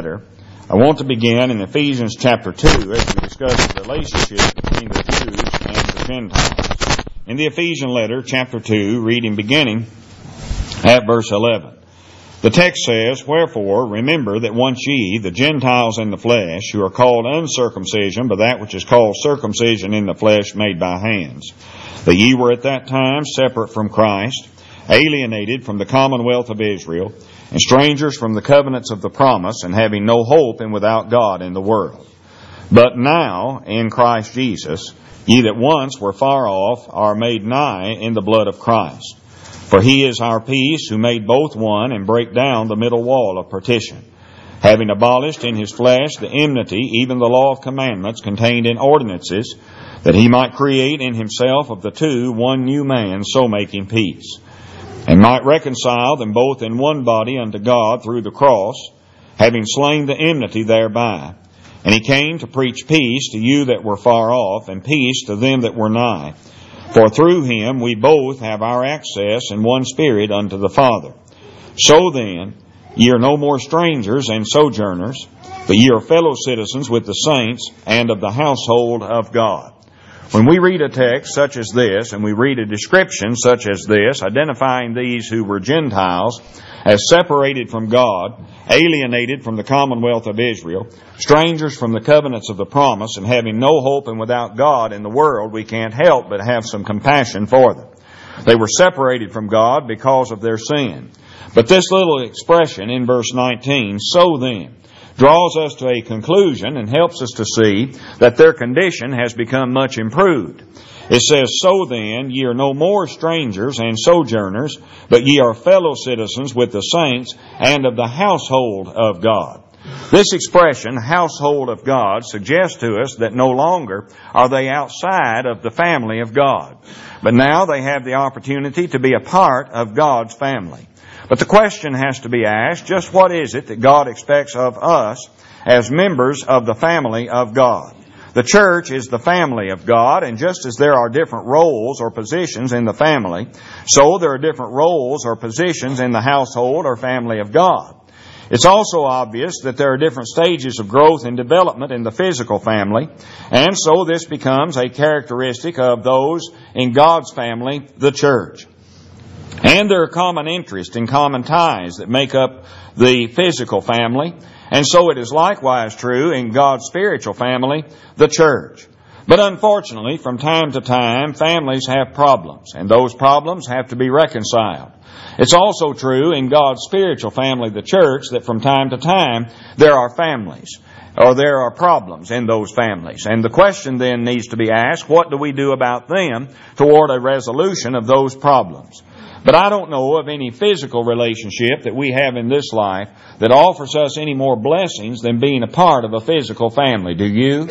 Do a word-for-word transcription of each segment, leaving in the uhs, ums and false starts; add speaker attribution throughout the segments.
Speaker 1: letter, I want to begin in Ephesians chapter two as we discuss the relationship between the Jews and the Gentiles. In the Ephesian letter, chapter two, reading beginning at verse eleven. The text says, "Wherefore, remember that once ye, the Gentiles in the flesh, who are called uncircumcision by that which is called circumcision in the flesh made by hands, that ye were at that time separate from Christ, alienated from the commonwealth of Israel, and strangers from the covenants of the promise, and having no hope and without God in the world. But now, in Christ Jesus, ye that once were far off are made nigh in the blood of Christ. For he is our peace, who made both one, and brake down the middle wall of partition, having abolished in his flesh the enmity, even the law of commandments contained in ordinances, that he might create in himself of the two one new man, so making peace, and might reconcile them both in one body unto God through the cross, having slain the enmity thereby. And he came to preach peace to you that were far off, and peace to them that were nigh. For through him we both have our access in one Spirit unto the Father. So then, ye are no more strangers and sojourners, but ye are fellow citizens with the saints and of the household of God." When we read a text such as this, and we read a description such as this, identifying these who were Gentiles as separated from God, alienated from the commonwealth of Israel, strangers from the covenants of the promise, and having no hope and without God in the world, we can't help but have some compassion for them. They were separated from God because of their sin. But this little expression in verse nineteen, "So then," draws us to a conclusion and helps us to see that their condition has become much improved. It says, "So then, ye are no more strangers and sojourners, but ye are fellow citizens with the saints and of the household of God." This expression, household of God, suggests to us that no longer are they outside of the family of God, but now they have the opportunity to be a part of God's family. But the question has to be asked, just what is it that God expects of us as members of the family of God? The church is the family of God, and just as there are different roles or positions in the family, so there are different roles or positions in the household or family of God. It's also obvious that there are different stages of growth and development in the physical family, and so this becomes a characteristic of those in God's family, the church. And there are common interests and common ties that make up the physical family. And so it is likewise true in God's spiritual family, the church. But unfortunately, from time to time, families have problems, and those problems have to be reconciled. It's also true in God's spiritual family, the church, that from time to time there are families, or there are problems in those families. And the question then needs to be asked, what do we do about them toward a resolution of those problems? But I don't know of any physical relationship that we have in this life that offers us any more blessings than being a part of a physical family. Do you?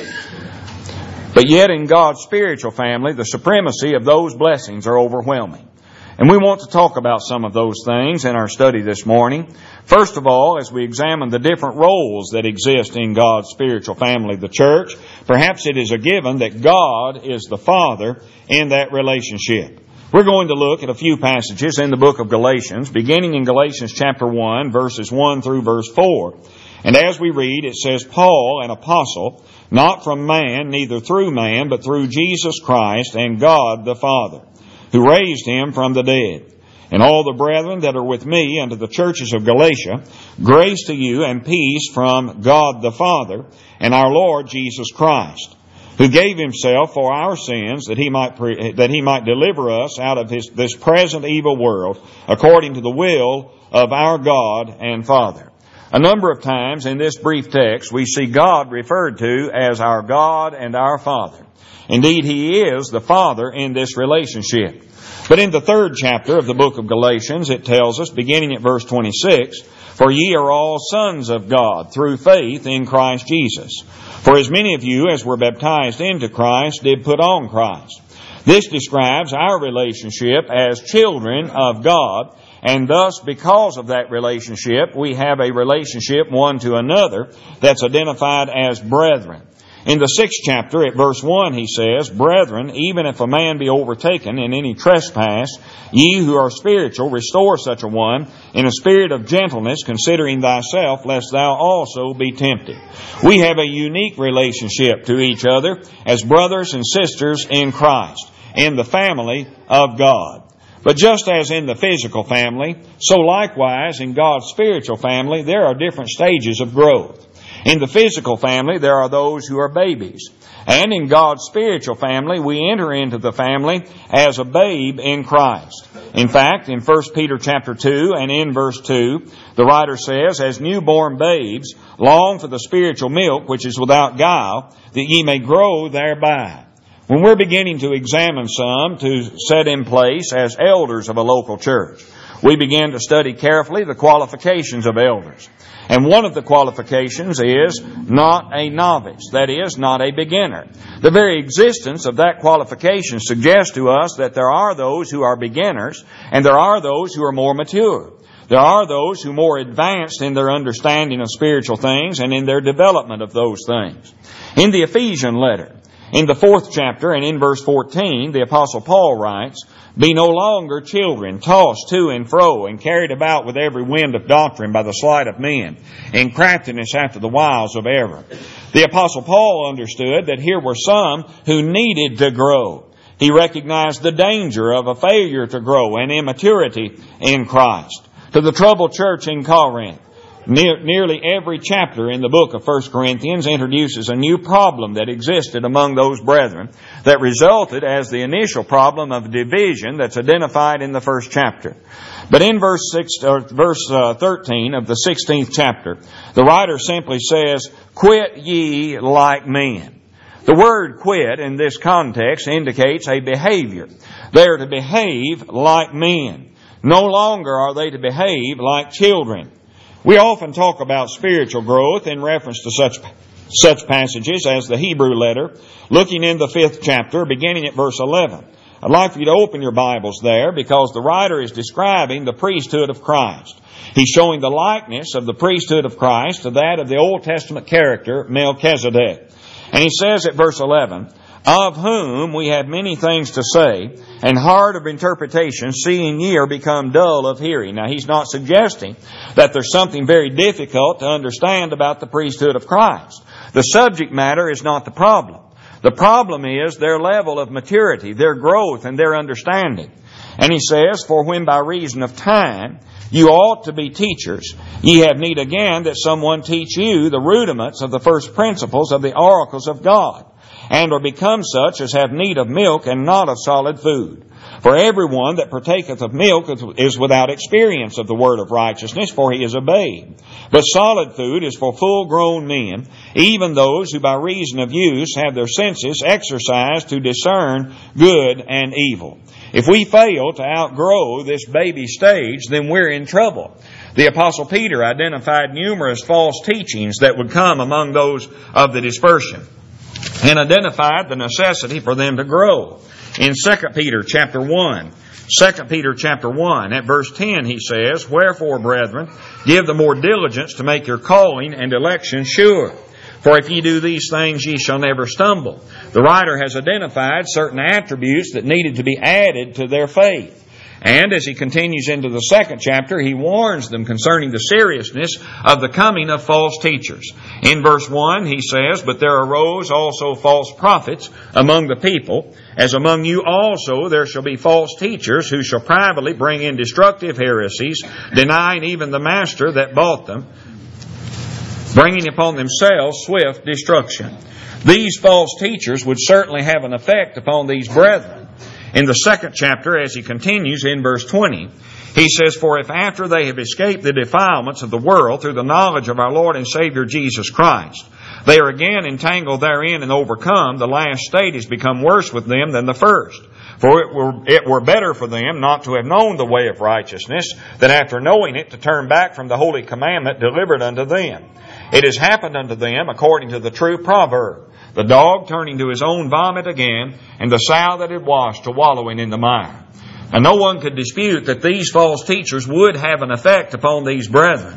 Speaker 1: But yet in God's spiritual family, the supremacy of those blessings are overwhelming. And we want to talk about some of those things in our study this morning. First of all, as we examine the different roles that exist in God's spiritual family, the church, perhaps it is a given that God is the Father in that relationship. We're going to look at a few passages in the book of Galatians, beginning in Galatians chapter one, verses one through verse four. And as we read, it says, "Paul, an apostle, not from man, neither through man, but through Jesus Christ and God the Father, who raised him from the dead. And all the brethren that are with me unto the churches of Galatia, grace to you and peace from God the Father and our Lord Jesus Christ, who gave himself for our sins that he might pre- that he might deliver us out of his, this present evil world, according to the will of our God and Father." A number of times in this brief text we see God referred to as our God and our Father. Indeed, He is the Father in this relationship. But in the third chapter of the book of Galatians, it tells us, beginning at verse twenty-six, "For ye are all sons of God through faith in Christ Jesus. For as many of you as were baptized into Christ did put on Christ." This describes our relationship as children of God, and thus, because of that relationship, we have a relationship one to another that's identified as brethren. In the sixth chapter, at verse one, he says, Brethren, even if a man be overtaken in any trespass, ye who are spiritual, restore such a one in a spirit of gentleness, considering thyself, lest thou also be tempted. We have a unique relationship to each other as brothers and sisters in Christ, in the family of God. But just as in the physical family, so likewise in God's spiritual family, there are different stages of growth. In the physical family, there are those who are babies. And in God's spiritual family, we enter into the family as a babe in Christ. In fact, in First Peter chapter two and in verse two, the writer says, As newborn babes, long for the spiritual milk which is without guile, that ye may grow thereby. When we're beginning to examine some to set in place as elders of a local church, we begin to study carefully the qualifications of elders. And one of the qualifications is not a novice, that is, not a beginner. The very existence of that qualification suggests to us that there are those who are beginners and there are those who are more mature. There are those who are more advanced in their understanding of spiritual things and in their development of those things. In the Ephesian letter, in the fourth chapter and in verse fourteen, the Apostle Paul writes, Be no longer children, tossed to and fro, and carried about with every wind of doctrine by the sleight of men, and craftiness after the wiles of error. The Apostle Paul understood that here were some who needed to grow. He recognized the danger of a failure to grow and immaturity in Christ. To the troubled church in Corinth, Near, nearly every chapter in the book of First Corinthians introduces a new problem that existed among those brethren that resulted as the initial problem of division that's identified in the first chapter. But in verse six, or verse uh, thirteen of the sixteenth chapter, the writer simply says, Quit ye like men. The word quit in this context indicates a behavior. They are to behave like men. No longer are they to behave like children. We often talk about spiritual growth in reference to such such passages as the Hebrew letter, looking in the fifth chapter, beginning at verse eleven. I'd like for you to open your Bibles there because the writer is describing the priesthood of Christ. He's showing the likeness of the priesthood of Christ to that of the Old Testament character Melchizedek. And he says at verse eleven, Of whom we have many things to say, and hard of interpretation, seeing ye are become dull of hearing. Now, he's not suggesting that there's something very difficult to understand about the priesthood of Christ. The subject matter is not the problem. The problem is their level of maturity, their growth, and their understanding. And he says, For when by reason of time you ought to be teachers, ye have need again that someone teach you the rudiments of the first principles of the oracles of God, and are become such as have need of milk and not of solid food. For everyone that partaketh of milk is without experience of the word of righteousness, for he is a babe. But solid food is for full-grown men, even those who by reason of use have their senses exercised to discern good and evil. If we fail to outgrow this baby stage, then we're in trouble. The Apostle Peter identified numerous false teachings that would come among those of the dispersion, and identified the necessity for them to grow. In Second Peter chapter one, Second Peter chapter one, at verse ten, he says, Wherefore, brethren, give the more diligence to make your calling and election sure. For if ye do these things, ye shall never stumble. The writer has identified certain attributes that needed to be added to their faith. And as he continues into the second chapter, he warns them concerning the seriousness of the coming of false teachers. In verse one, he says, But there arose also false prophets among the people, as among you also there shall be false teachers, who shall privately bring in destructive heresies, denying even the master that bought them, bringing upon themselves swift destruction. These false teachers would certainly have an effect upon these brethren. In the second chapter, as he continues in verse twenty, he says, For if after they have escaped the defilements of the world through the knowledge of our Lord and Savior Jesus Christ, they are again entangled therein and overcome, the last state has become worse with them than the first. For it were, it were better for them not to have known the way of righteousness, than after knowing it to turn back from the holy commandment delivered unto them. It has happened unto them according to the true proverb, the dog turning to his own vomit again, and the sow that had washed to wallowing in the mire. And no one could dispute that these false teachers would have an effect upon these brethren.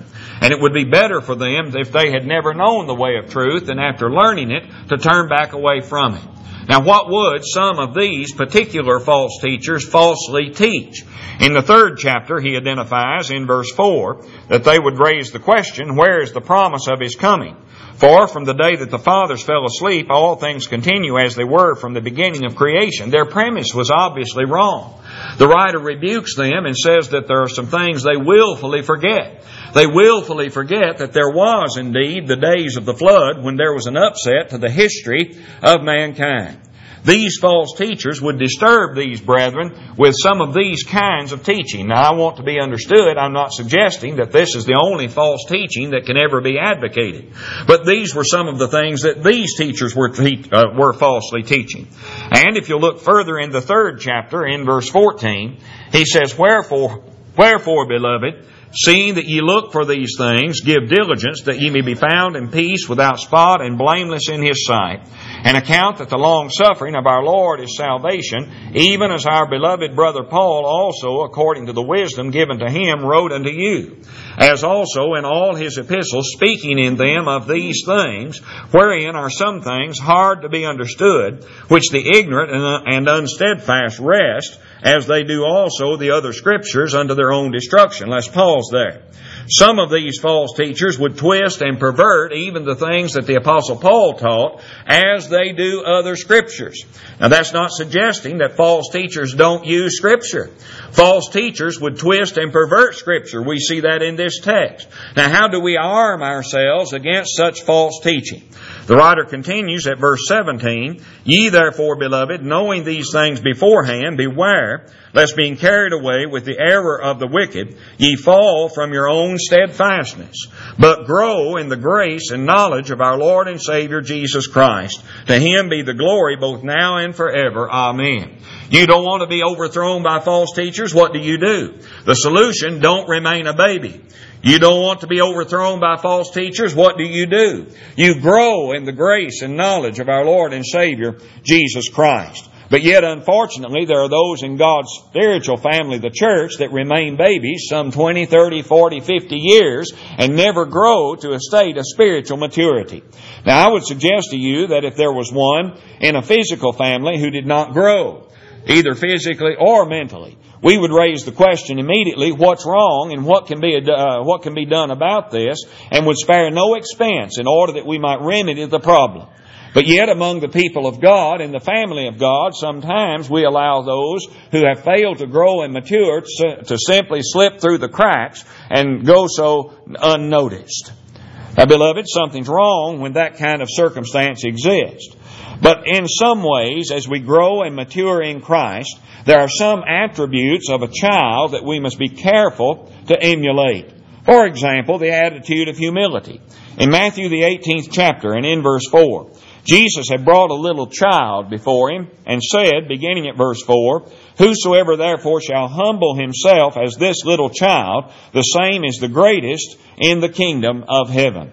Speaker 1: And it would be better for them if they had never known the way of truth and after learning it to turn back away from it. Now, what would some of these particular false teachers falsely teach? In the third chapter, he identifies in verse four that they would raise the question, where is the promise of His coming? For from the day that the fathers fell asleep, all things continue as they were from the beginning of creation. Their premise was obviously wrong. The writer rebukes them and says that there are some things they willfully forget. They willfully forget that there was indeed the days of the flood when there was an upset to the history of mankind. These false teachers would disturb these brethren with some of these kinds of teaching. Now, I want to be understood, I'm not suggesting that this is the only false teaching that can ever be advocated. But these were some of the things that these teachers were, te- uh, were falsely teaching. And if you look further in the third chapter, in verse fourteen, he says, Wherefore, wherefore, beloved, seeing that ye look for these things, give diligence that ye may be found in peace, without spot, and blameless in His sight. And account that the long suffering of our Lord is salvation, even as our beloved brother Paul also, according to the wisdom given to him, wrote unto you. As also in all his epistles, speaking in them of these things, wherein are some things hard to be understood, which the ignorant and unsteadfast rest, as they do also the other scriptures, unto their own destruction. Let's pause there. Some of these false teachers would twist and pervert even the things that the Apostle Paul taught, as they do other scriptures. Now, that's not suggesting that false teachers don't use Scripture. False teachers would twist and pervert Scripture. We see that in this text. Now, how do we arm ourselves against such false teaching? The writer continues at verse seventeen, Ye therefore, beloved, knowing these things beforehand, beware, lest being carried away with the error of the wicked, ye fall from your own steadfastness, but grow in the grace and knowledge of our Lord and Savior Jesus Christ. To Him be the glory both now and forever. Amen. You don't want to be overthrown by false teachers? What do you do? The solution, don't remain a baby. You don't want to be overthrown by false teachers? What do you do? You grow in the grace and knowledge of our Lord and Savior, Jesus Christ. But yet, unfortunately, there are those in God's spiritual family, the church, that remain babies some twenty, thirty, forty, fifty years and never grow to a state of spiritual maturity. Now, I would suggest to you that if there was one in a physical family who did not grow, either physically or mentally, we would raise the question immediately, what's wrong and what can be uh, what can be done about this, and would spare no expense in order that we might remedy the problem. But yet among the people of God, in the family of God, sometimes we allow those who have failed to grow and mature to simply slip through the cracks and go so unnoticed. Now, beloved, something's wrong when that kind of circumstance exists. But in some ways, as we grow and mature in Christ, there are some attributes of a child that we must be careful to emulate. For example, the attitude of humility. In Matthew the eighteenth chapter and in verse four, Jesus had brought a little child before Him and said, beginning at verse four, Whosoever therefore shall humble himself as this little child, the same is the greatest in the kingdom of heaven.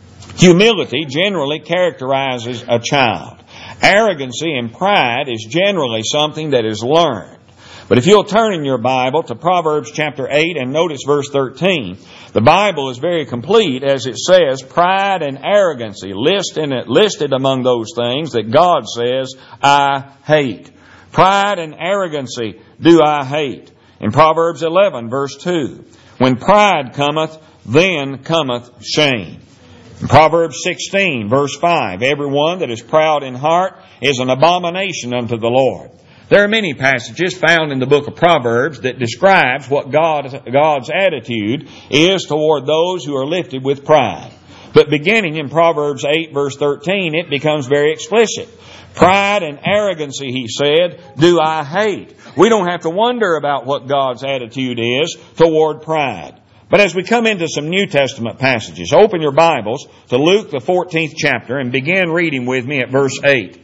Speaker 1: Humility generally characterizes a child. Arrogancy and pride is generally something that is learned. But if you'll turn in your Bible to Proverbs chapter eight and notice verse thirteen, the Bible is very complete as it says, pride and arrogancy listed, listed among those things that God says, I hate. Pride and arrogancy do I hate. In Proverbs eleven verse two, when pride cometh, then cometh shame. In Proverbs sixteen verse five, everyone that is proud in heart is an abomination unto the Lord. There are many passages found in the book of Proverbs that describes what God, God's attitude is toward those who are lifted with pride. But beginning in Proverbs eight verse thirteen, it becomes very explicit. Pride and arrogancy, he said, do I hate. We don't have to wonder about what God's attitude is toward pride. But as we come into some New Testament passages, open your Bibles to Luke the fourteenth chapter and begin reading with me at verse eight.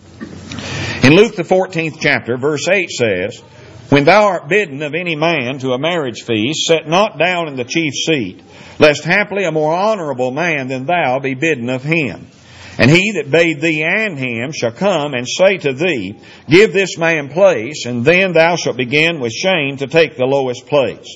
Speaker 1: In Luke the fourteenth chapter, verse eight says, When thou art bidden of any man to a marriage feast, set not down in the chief seat, lest haply a more honorable man than thou be bidden of him. And he that bade thee and him shall come and say to thee, Give this man place, and then thou shalt begin with shame to take the lowest place.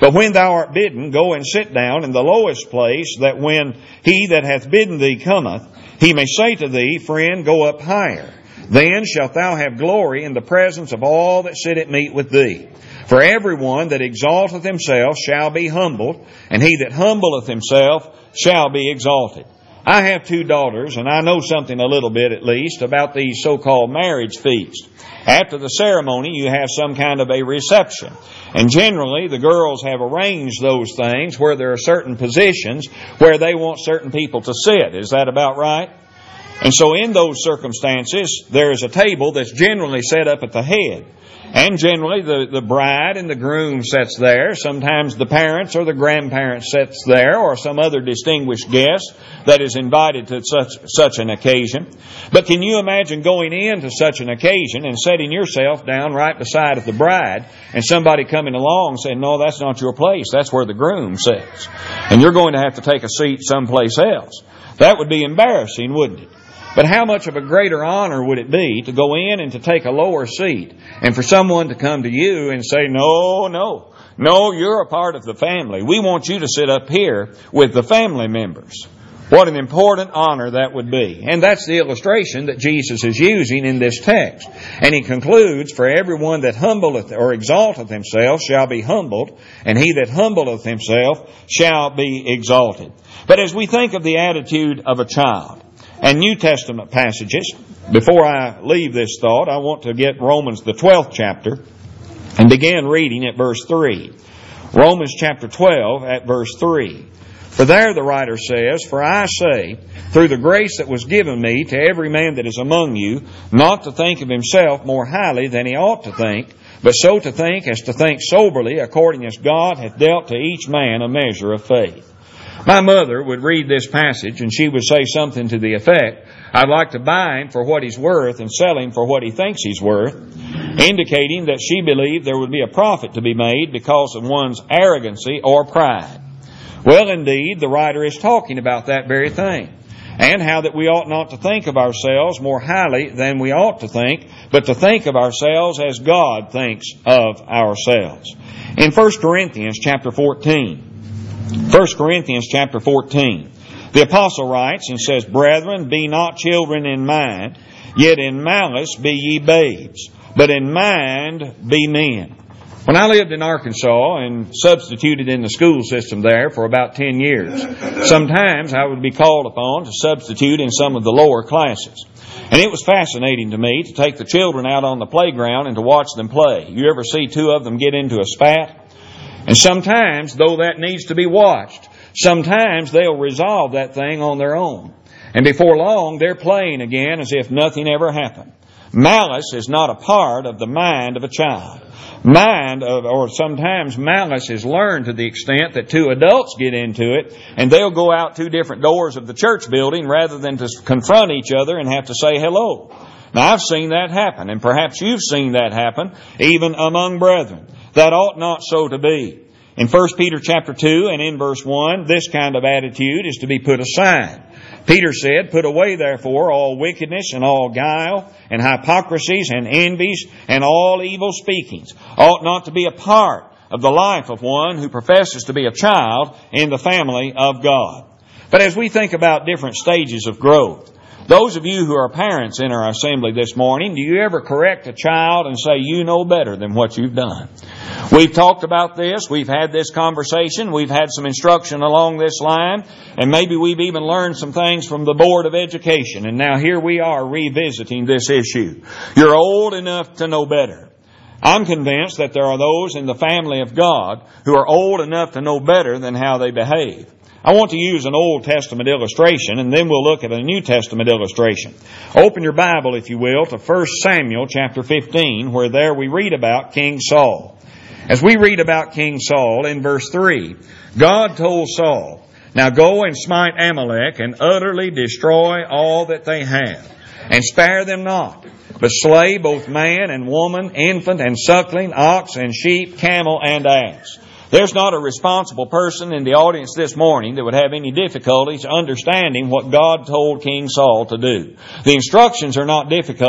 Speaker 1: But when thou art bidden, go and sit down in the lowest place, that when he that hath bidden thee cometh, he may say to thee, Friend, go up higher. Then shalt thou have glory in the presence of all that sit at meat with thee. For everyone that exalteth himself shall be humbled, and he that humbleth himself shall be exalted. I have two daughters, and I know something a little bit at least about these so-called marriage feasts. After the ceremony, you have some kind of a reception. And generally, the girls have arranged those things where there are certain positions where they want certain people to sit. Is that about right? And so in those circumstances, there is a table that's generally set up at the head. And generally the, the bride and the groom sits there. Sometimes the parents or the grandparents sits there, or some other distinguished guest that is invited to such such an occasion. But can you imagine going into such an occasion and setting yourself down right beside of the bride, and somebody coming along saying, no, that's not your place, that's where the groom sits, and you're going to have to take a seat someplace else? That would be embarrassing, wouldn't it? But how much of a greater honor would it be to go in and to take a lower seat, and for someone to come to you and say, no, no, no, you're a part of the family. We want you to sit up here with the family members. What an important honor that would be. And that's the illustration that Jesus is using in this text. And he concludes, For everyone that humbleth or exalteth himself shall be humbled, and he that humbleth himself shall be exalted. But as we think of the attitude of a child, and New Testament passages, before I leave this thought, I want to get Romans the twelfth chapter and begin reading at verse three. Romans chapter twelve at verse three. For there the writer says, For I say, through the grace that was given me to every man that is among you, not to think of himself more highly than he ought to think, but so to think as to think soberly, according as God hath dealt to each man a measure of faith. My mother would read this passage and she would say something to the effect, I'd like to buy him for what he's worth and sell him for what he thinks he's worth, indicating that she believed there would be a profit to be made because of one's arrogancy or pride. Well, indeed, the writer is talking about that very thing, and how that we ought not to think of ourselves more highly than we ought to think, but to think of ourselves as God thinks of ourselves. In First Corinthians chapter fourteen, First Corinthians chapter fourteen, the apostle writes and says, Brethren, be not children in mind, yet in malice be ye babes, but in mind be men. When I lived in Arkansas and substituted in the school system there for about ten years, sometimes I would be called upon to substitute in some of the lower classes. And it was fascinating to me to take the children out on the playground and to watch them play. You ever see two of them get into a spat? And sometimes, though that needs to be watched, sometimes they'll resolve that thing on their own. And before long, they're playing again as if nothing ever happened. Malice is not a part of the mind of a child. Mind, of, or sometimes malice is learned to the extent that two adults get into it, and they'll go out two different doors of the church building rather than to confront each other and have to say hello. Now, I've seen that happen, and perhaps you've seen that happen even among brethren. That ought not so to be. In First Peter chapter two and in verse one, this kind of attitude is to be put aside. Peter said, Put away therefore all wickedness and all guile and hypocrisies and envies and all evil speakings. Ought not to be a part of the life of one who professes to be a child in the family of God. But as we think about different stages of growth, those of you who are parents in our assembly this morning, do you ever correct a child and say, you know better than what you've done? We've talked about this. We've had this conversation. We've had some instruction along this line. And maybe we've even learned some things from the Board of Education. And now here we are revisiting this issue. You're old enough to know better. I'm convinced that there are those in the family of God who are old enough to know better than how they behave. I want to use an Old Testament illustration, and then we'll look at a New Testament illustration. Open your Bible, if you will, to First Samuel chapter fifteen, where there we read about King Saul. As we read about King Saul in verse three, God told Saul, Now go and smite Amalek and utterly destroy all that they have, and spare them not, but slay both man and woman, infant and suckling, ox and sheep, camel and ass. There's not a responsible person in the audience this morning that would have any difficulties understanding what God told King Saul to do. The instructions are not difficult.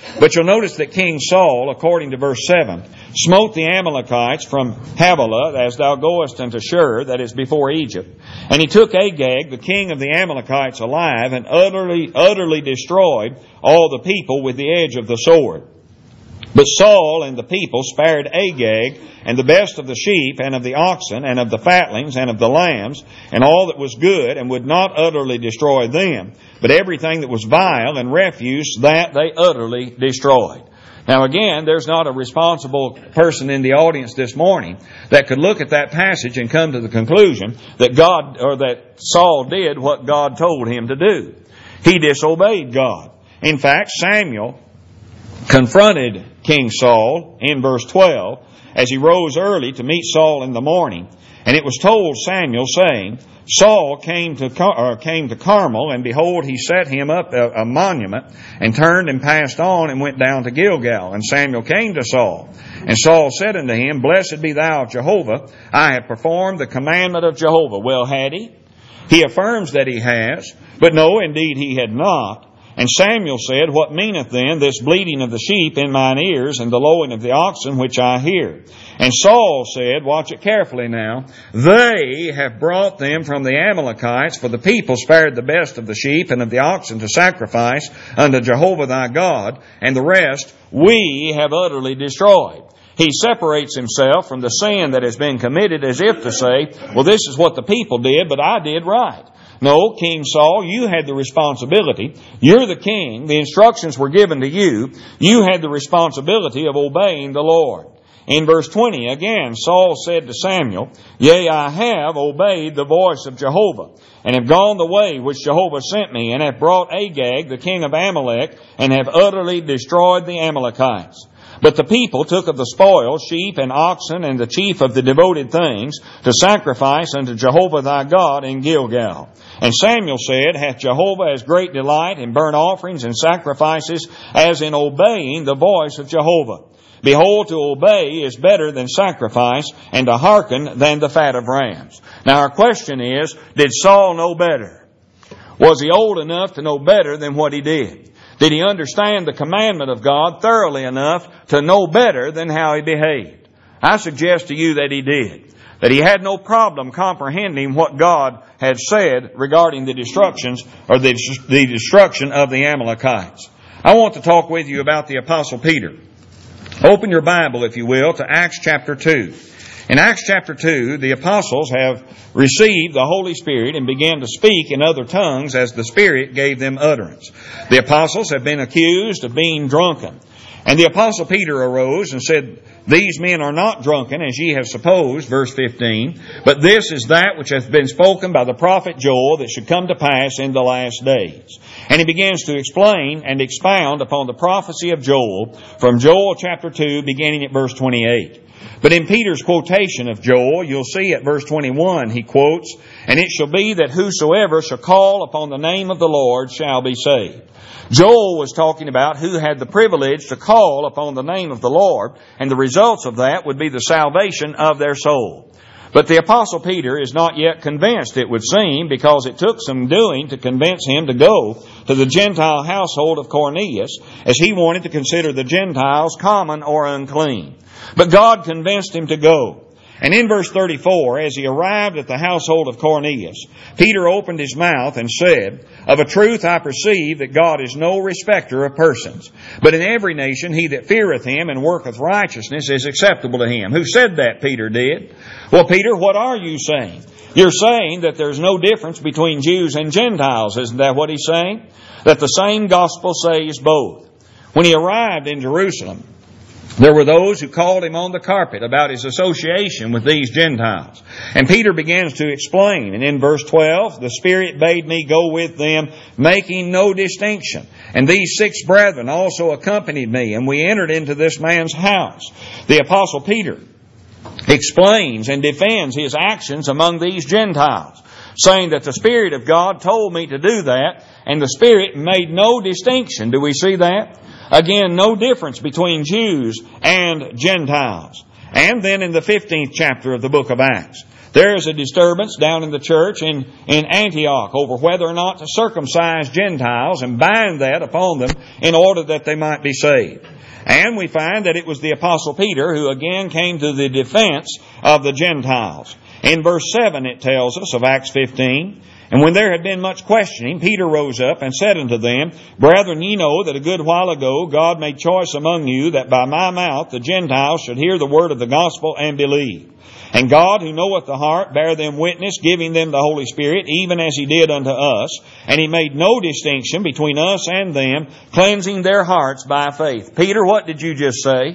Speaker 1: But you'll notice that King Saul, according to verse seven, smote the Amalekites from Havilah, as thou goest unto Shur, that is before Egypt. And he took Agag, the king of the Amalekites, alive, and utterly, utterly destroyed all the people with the edge of the sword. But Saul and the people spared Agag, and the best of the sheep, and of the oxen, and of the fatlings, and of the lambs, and all that was good, and would not utterly destroy them. But everything that was vile and refuse, that they utterly destroyed. Now again, there's not a responsible person in the audience this morning that could look at that passage and come to the conclusion that God, or that Saul did what God told him to do. He disobeyed God. In fact, Samuel confronted King Saul in verse twelve as he rose early to meet Saul in the morning. And it was told Samuel, saying, Saul came to Car- came to Carmel, and behold, he set him up a, a monument, and turned and passed on, and went down to Gilgal. And Samuel came to Saul. And Saul said unto him, Blessed be thou of Jehovah, I have performed the commandment of Jehovah. Well, had he? He affirms that he has, but no, indeed he had not. And Samuel said, What meaneth then this bleating of the sheep in mine ears, and the lowing of the oxen which I hear? And Saul said, watch it carefully now, They have brought them from the Amalekites, for the people spared the best of the sheep and of the oxen to sacrifice unto Jehovah thy God, and the rest we have utterly destroyed. He separates himself from the sin that has been committed, as if to say, well, this is what the people did, but I did right. No, King Saul, you had the responsibility. You're the king. The instructions were given to you. You had the responsibility of obeying the Lord. In verse twenty, again, Saul said to Samuel, Yea, I have obeyed the voice of Jehovah, and have gone the way which Jehovah sent me, and have brought Agag, the king of Amalek, and have utterly destroyed the Amalekites. But the people took of the spoil sheep and oxen and the chief of the devoted things to sacrifice unto Jehovah thy God in Gilgal. And Samuel said, Hath Jehovah as great delight in burnt offerings and sacrifices as in obeying the voice of Jehovah? Behold, to obey is better than sacrifice, and to hearken than the fat of rams. Now our question is, did Saul know better? Was he old enough to know better than what he did? Did he understand the commandment of God thoroughly enough to know better than how he behaved? I suggest to you that he did. That he had no problem comprehending what God had said regarding the destructions or the, the destruction of the Amalekites. I want to talk with you about the Apostle Peter. Open your Bible, if you will, to Acts chapter two. In Acts chapter two, the apostles have received the Holy Spirit and began to speak in other tongues as the Spirit gave them utterance. The apostles have been accused of being drunken. And the apostle Peter arose and said, These men are not drunken, as ye have supposed, verse fifteen, but this is that which hath been spoken by the prophet Joel that should come to pass in the last days. And he begins to explain and expound upon the prophecy of Joel from Joel chapter two, beginning at verse twenty-eight. But in Peter's quotation of Joel, you'll see at verse twenty-one, he quotes, And it shall be that whosoever shall call upon the name of the Lord shall be saved. Joel was talking about who had the privilege to call upon the name of the Lord, and the results of that would be the salvation of their soul. But the Apostle Peter is not yet convinced, it would seem, because it took some doing to convince him to go to the Gentile household of Cornelius, as he wanted to consider the Gentiles common or unclean. But God convinced him to go. And in verse thirty-four, as he arrived at the household of Cornelius, Peter opened his mouth and said, Of a truth I perceive that God is no respecter of persons, but in every nation he that feareth him and worketh righteousness is acceptable to him. Who said that? Peter did. Well, Peter, what are you saying? You're saying that there's no difference between Jews and Gentiles. Isn't that what he's saying? That the same gospel saves both. When he arrived in Jerusalem, there were those who called him on the carpet about his association with these Gentiles. And Peter begins to explain. And in verse twelve, the Spirit bade me go with them, making no distinction. And these six brethren also accompanied me, and we entered into this man's house. The Apostle Peter explains and defends his actions among these Gentiles, saying that the Spirit of God told me to do that, and the Spirit made no distinction. Do we see that? Again, no difference between Jews and Gentiles. And then in the fifteenth chapter of the book of Acts, There is a disturbance down in the church in, in Antioch over whether or not to circumcise Gentiles and bind that upon them in order that they might be saved. And we find that it was the Apostle Peter who again came to the defense of the Gentiles. In verse seven it tells us of Acts fifteen, "And when there had been much questioning, Peter rose up and said unto them, Brethren, ye know that a good while ago God made choice among you that by my mouth the Gentiles should hear the word of the gospel and believe. And God, who knoweth the heart, bare them witness, giving them the Holy Spirit, even as He did unto us. And He made no distinction between us and them, cleansing their hearts by faith." Peter, what did you just say?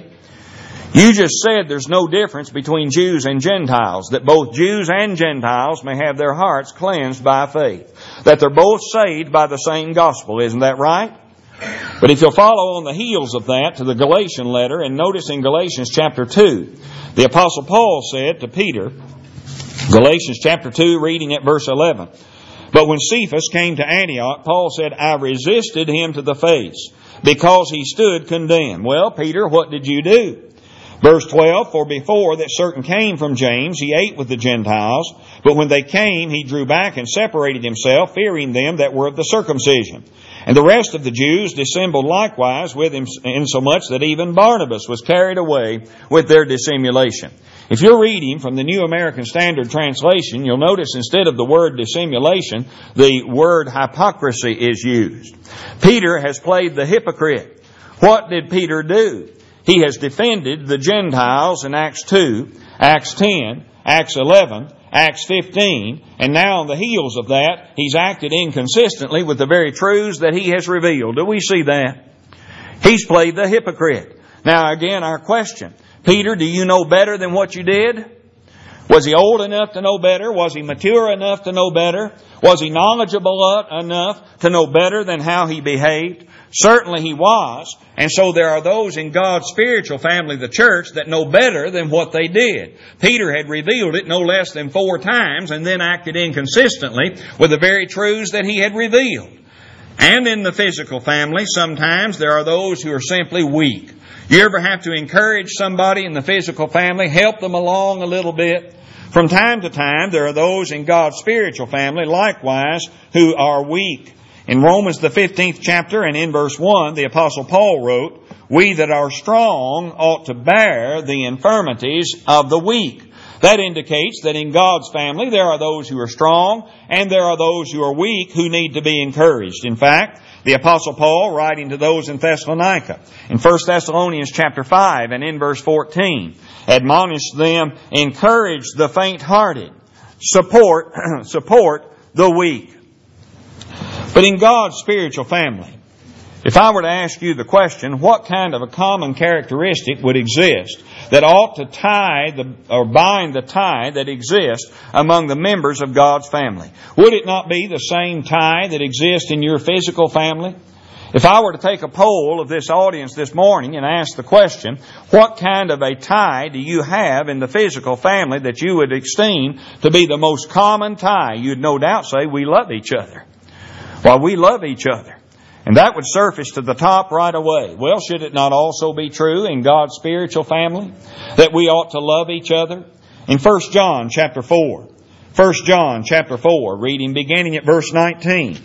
Speaker 1: You just said there's no difference between Jews and Gentiles, that both Jews and Gentiles may have their hearts cleansed by faith, that they're both saved by the same gospel. Isn't that right? But if you'll follow on the heels of that to the Galatian letter, and notice in Galatians chapter two, the Apostle Paul said to Peter, Galatians chapter two, reading at verse eleven, "But when Cephas came to Antioch, Paul said, I resisted him to the face, because he stood condemned." Well, Peter, what did you do? Verse twelve, "For before that certain came from James, he ate with the Gentiles. But when they came, he drew back and separated himself, fearing them that were of the circumcision. And the rest of the Jews dissembled likewise with him, insomuch that even Barnabas was carried away with their dissimulation." If you're reading from the New American Standard Translation, you'll notice instead of the word dissimulation, the word hypocrisy is used. Peter has played the hypocrite. What did Peter do? He has defended the Gentiles in Acts two, Acts ten, Acts eleven, Acts fifteen, and now on the heels of that, he's acted inconsistently with the very truths that he has revealed. Do we see that? He's played the hypocrite. Now again, our question, Peter, do you know better than what you did? Was he old enough to know better? Was he mature enough to know better? Was he knowledgeable enough to know better than how he behaved? Certainly he was. And so there are those in God's spiritual family, the church, that know better than what they did. Peter had revealed it no less than four times and then acted inconsistently with the very truths that he had revealed. And in the physical family, sometimes there are those who are simply weak. You ever have to encourage somebody in the physical family, help them along a little bit? From time to time, there are those in God's spiritual family, likewise, who are weak. In Romans the fifteenth chapter and in verse one, the Apostle Paul wrote, "We that are strong ought to bear the infirmities of the weak." That indicates that in God's family there are those who are strong and there are those who are weak who need to be encouraged. In fact, the Apostle Paul, writing to those in Thessalonica, in First Thessalonians chapter five and in verse fourteen, admonished them, "Encourage the faint-hearted, support, support the weak." But in God's spiritual family, if I were to ask you the question, what kind of a common characteristic would exist that ought to tie the, or bind the tie that exists among the members of God's family? Would it not be the same tie that exists in your physical family? If I were to take a poll of this audience this morning and ask the question, what kind of a tie do you have in the physical family that you would esteem to be the most common tie? You'd no doubt say, we love each other. Well, we love each other. And that would surface to the top right away. Well, should it not also be true in God's spiritual family that we ought to love each other? In First John chapter four, First John chapter four, reading beginning at verse nineteen.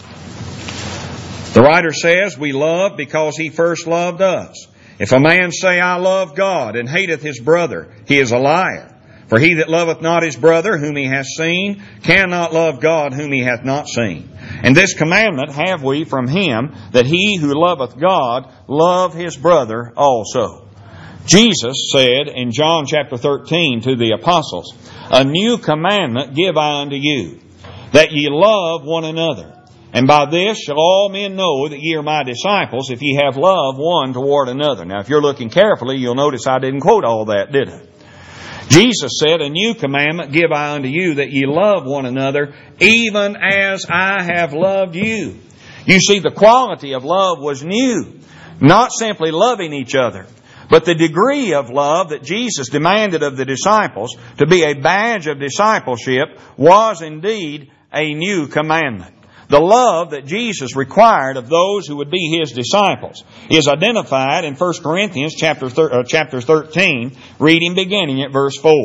Speaker 1: The writer says, "We love because He first loved us. If a man say, I love God, and hateth his brother, he is a liar. For he that loveth not his brother whom he hath seen cannot love God whom he hath not seen. And this commandment have we from Him, that he who loveth God love his brother also." Jesus said in John chapter thirteen to the apostles, "A new commandment give I unto you, that ye love one another. And by this shall all men know that ye are my disciples, if ye have love one toward another." Now, if you're looking carefully, you'll notice I didn't quote all that, did I? Jesus said, "A new commandment give I unto you, that ye love one another, even as I have loved you." You see, the quality of love was new. Not simply loving each other, but the degree of love that Jesus demanded of the disciples to be a badge of discipleship was indeed a new commandment. The love that Jesus required of those who would be His disciples is identified in First Corinthians chapter thirteen, reading beginning at verse four.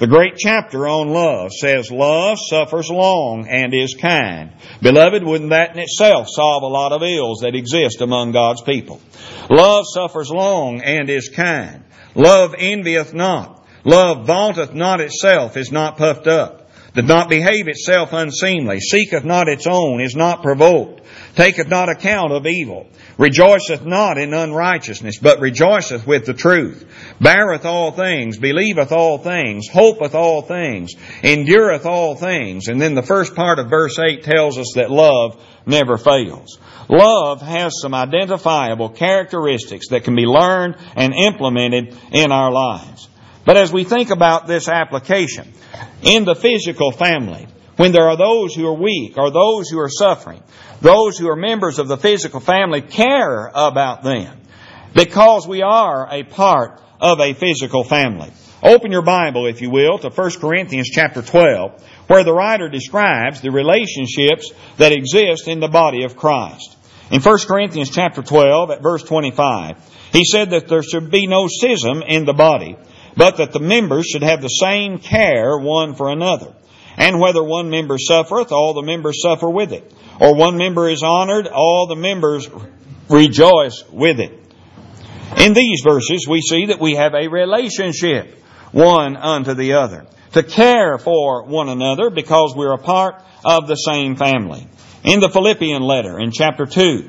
Speaker 1: The great chapter on love says, love suffers long and is kind. Beloved, wouldn't that in itself solve a lot of ills that exist among God's people? Love suffers long and is kind. Love envieth not. Love vaunteth not itself, is not puffed up, doth not behave itself unseemly, seeketh not its own, is not provoked, taketh not account of evil, rejoiceth not in unrighteousness, but rejoiceth with the truth, beareth all things, believeth all things, hopeth all things, endureth all things. And then the first part of verse eight tells us that love never fails. Love has some identifiable characteristics that can be learned and implemented in our lives. But as we think about this application, in the physical family, when there are those who are weak or those who are suffering, those who are members of the physical family care about them because we are a part of a physical family. Open your Bible, if you will, to First Corinthians chapter twelve, where the writer describes the relationships that exist in the body of Christ. In First Corinthians chapter twelve, at verse twenty-five, he said that there should be no schism in the body, but that the members should have the same care one for another. And whether one member suffereth, all the members suffer with it. Or one member is honored, all the members rejoice with it. In these verses, we see that we have a relationship one unto the other, to care for one another because we're a part of the same family. In the Philippian letter, in chapter two,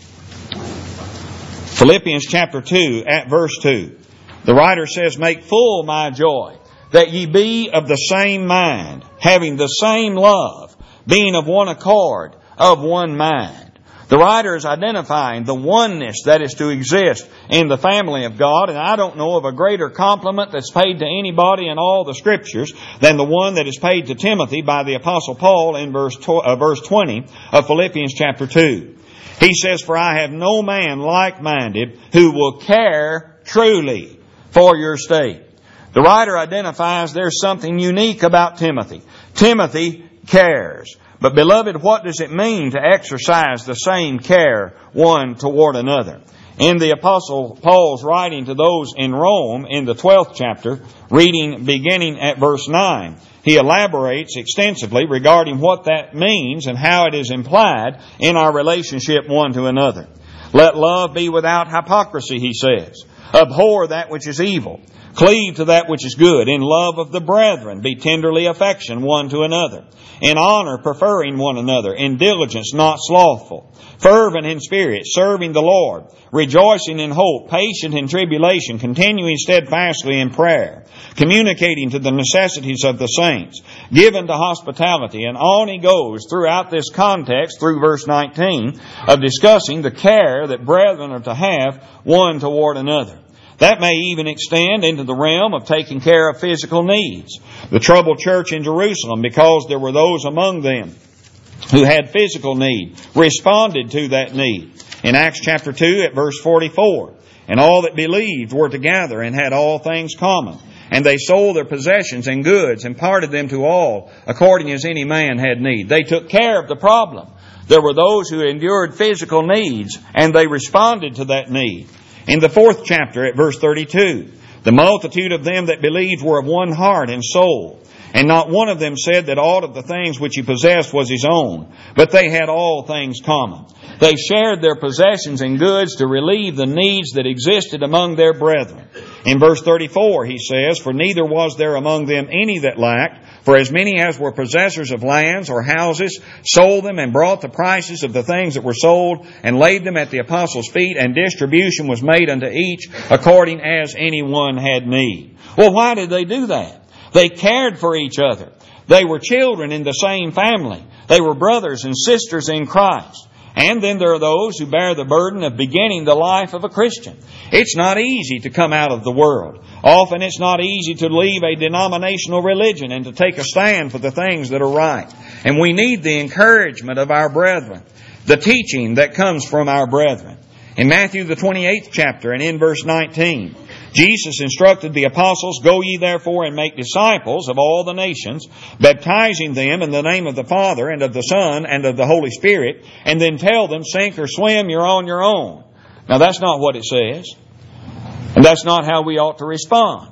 Speaker 1: Philippians chapter two, at verse two, the writer says, make full my joy, that ye be of the same mind, having the same love, being of one accord, of one mind. The writer is identifying the oneness that is to exist in the family of God, and I don't know of a greater compliment that's paid to anybody in all the Scriptures than the one that is paid to Timothy by the Apostle Paul in verse twenty of Philippians chapter two. He says, for I have no man like-minded who will care truly for your state. The writer identifies there's something unique about Timothy. Timothy cares. But beloved, what does it mean to exercise the same care one toward another? In the Apostle Paul's writing to those in Rome in the twelfth chapter, reading beginning at verse nine, he elaborates extensively regarding what that means and how it is implied in our relationship one to another. Let love be without hypocrisy, he says. Abhor that which is evil. Cleave to that which is good. In love of the brethren, be tenderly affectioned one to another. In honor, preferring one another. In diligence, not slothful. Fervent in spirit, serving the Lord. Rejoicing in hope, patient in tribulation, continuing steadfastly in prayer. Communicating to the necessities of the saints. Given to hospitality. And on he goes throughout this context, through verse nineteen, of discussing the care that brethren are to have one toward another. That may even extend into the realm of taking care of physical needs. The troubled church in Jerusalem, because there were those among them who had physical need, responded to that need. In Acts chapter two at verse forty-four, and all that believed were together and had all things common. And they sold their possessions and goods and parted them to all, according as any man had need. They took care of the problem. There were those who endured physical needs, and they responded to that need. In the fourth chapter at verse thirty-two, the multitude of them that believed were of one heart and soul. And not one of them said that aught of the things which he possessed was his own, but they had all things common. They shared their possessions and goods to relieve the needs that existed among their brethren. In verse thirty-four he says, for neither was there among them any that lacked, for as many as were possessors of lands or houses sold them and brought the prices of the things that were sold and laid them at the apostles' feet, and distribution was made unto each according as any one had need. Well, why did they do that? They cared for each other. They were children in the same family. They were brothers and sisters in Christ. And then there are those who bear the burden of beginning the life of a Christian. It's not easy to come out of the world. Often it's not easy to leave a denominational religion and to take a stand for the things that are right. And we need the encouragement of our brethren, the teaching that comes from our brethren. In Matthew the twenty-eighth chapter and in verse nineteen, Jesus instructed the apostles, go ye therefore and make disciples of all the nations, baptizing them in the name of the Father and of the Son and of the Holy Spirit, and then tell them, sink or swim, you're on your own. Now that's not what it says. And that's not how we ought to respond.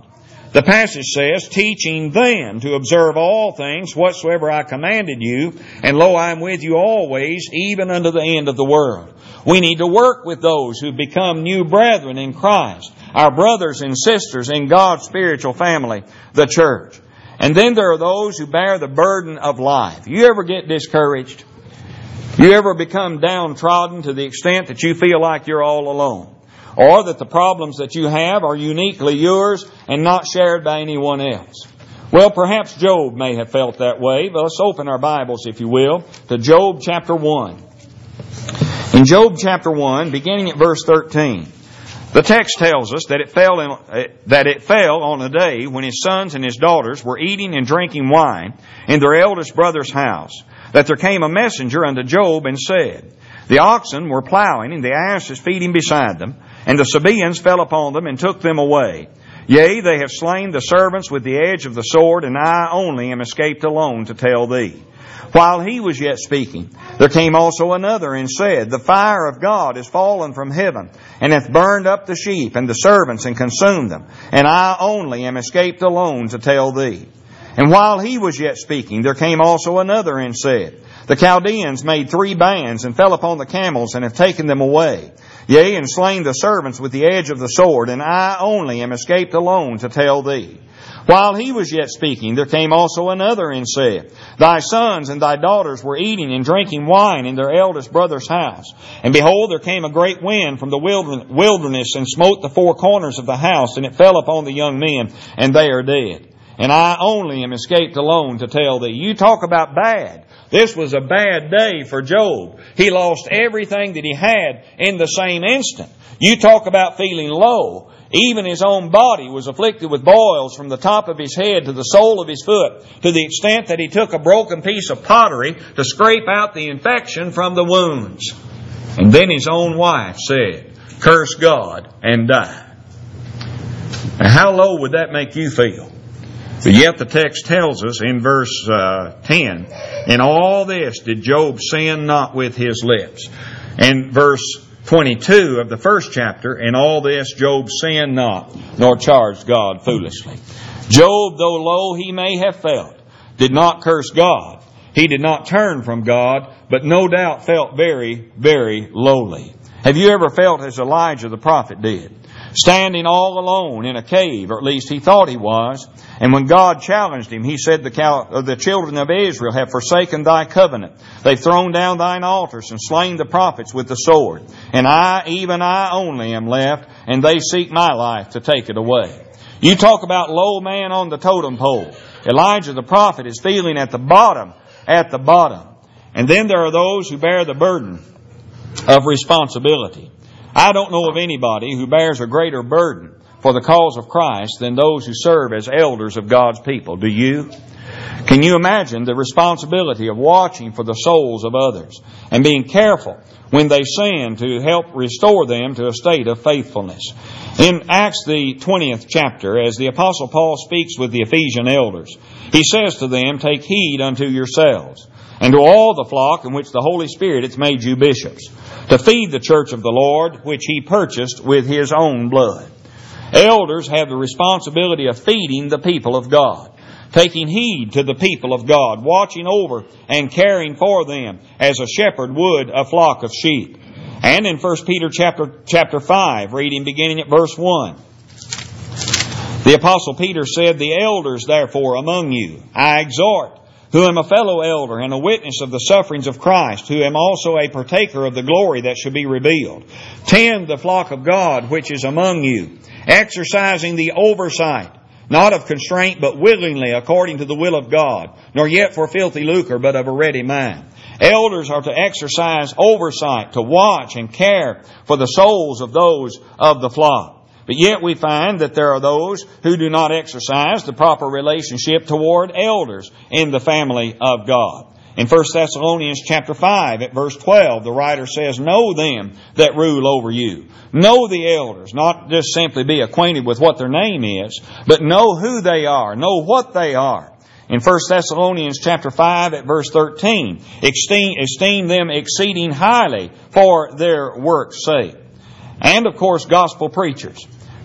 Speaker 1: The passage says, teaching them to observe all things whatsoever I commanded you, and lo, I am with you always, even unto the end of the world. We need to work with those who become new brethren in Christ, our brothers and sisters in God's spiritual family, the church. And then there are those who bear the burden of life. You ever get discouraged? You ever become downtrodden to the extent that you feel like you're all alone? Or that the problems that you have are uniquely yours and not shared by anyone else? Well, perhaps Job may have felt that way, but let's open our Bibles, if you will, to Job chapter one. In Job chapter one, beginning at verse thirteen, the text tells us that it fell in, that it fell on a day when his sons and his daughters were eating and drinking wine in their eldest brother's house, that there came a messenger unto Job and said, the oxen were plowing and the asses feeding beside them, and the Sabaeans fell upon them and took them away. Yea, they have slain the servants with the edge of the sword, and I only am escaped alone to tell thee. While he was yet speaking, there came also another and said, the fire of God is fallen from heaven, and hath burned up the sheep and the servants, and consumed them. And I only am escaped alone to tell thee. And while he was yet speaking, there came also another and said, the Chaldeans made three bands, and fell upon the camels, and have taken them away. Yea, and slain the servants with the edge of the sword, and I only am escaped alone to tell thee. While he was yet speaking, there came also another and said, thy sons and thy daughters were eating and drinking wine in their eldest brother's house. And behold, there came a great wind from the wilderness, and smote the four corners of the house, and it fell upon the young men, and they are dead. And I only am escaped alone to tell thee. You talk about bad. This was a bad day for Job. He lost everything that he had in the same instant. You talk about feeling low. Even his own body was afflicted with boils from the top of his head to the sole of his foot, to the extent that he took a broken piece of pottery to scrape out the infection from the wounds. And then his own wife said, curse God and die. Now, how low would that make you feel? But yet the text tells us in verse uh, ten, in all this did Job sin not with his lips. And verse twenty-two of the first chapter, in all this Job sinned not, nor charged God foolishly. Job, though low he may have felt, did not curse God. He did not turn from God, but no doubt felt very, very lowly. Have you ever felt as Elijah the prophet did? Standing all alone in a cave, or at least he thought he was. And when God challenged him, he said, the, the children of Israel have forsaken thy covenant. They've thrown down thine altars and slain the prophets with the sword. And I, even I only am left, and they seek my life to take it away. You talk about low man on the totem pole. Elijah the prophet is feeling at the bottom, at the bottom. And then there are those who bear the burden of responsibility. I don't know of anybody who bears a greater burden for the cause of Christ than those who serve as elders of God's people. Do you? Can you imagine the responsibility of watching for the souls of others and being careful when they sin to help restore them to a state of faithfulness? In Acts the twentieth chapter, as the Apostle Paul speaks with the Ephesian elders, he says to them, take heed unto yourselves and to all the flock in which the Holy Spirit hath made you bishops, to feed the church of the Lord, which he purchased with his own blood. Elders have the responsibility of feeding the people of God, taking heed to the people of God, watching over and caring for them as a shepherd would a flock of sheep. And in First Peter chapter, chapter five, reading beginning at verse one, the Apostle Peter said, the elders therefore among you I exhort, who am a fellow elder and a witness of the sufferings of Christ, who am also a partaker of the glory that shall be revealed. Tend the flock of God which is among you, exercising the oversight, not of constraint, but willingly, according to the will of God, nor yet for filthy lucre, but of a ready mind. Elders are to exercise oversight, to watch and care for the souls of those of the flock. But yet we find that there are those who do not exercise the proper relationship toward elders in the family of God. In First Thessalonians chapter five at verse twelve, the writer says, know them that rule over you. Know the elders, not just simply be acquainted with what their name is, but know who they are, know what they are. In First Thessalonians chapter five at verse thirteen, esteem, esteem them exceeding highly for their work's sake. And of course, gospel preachers.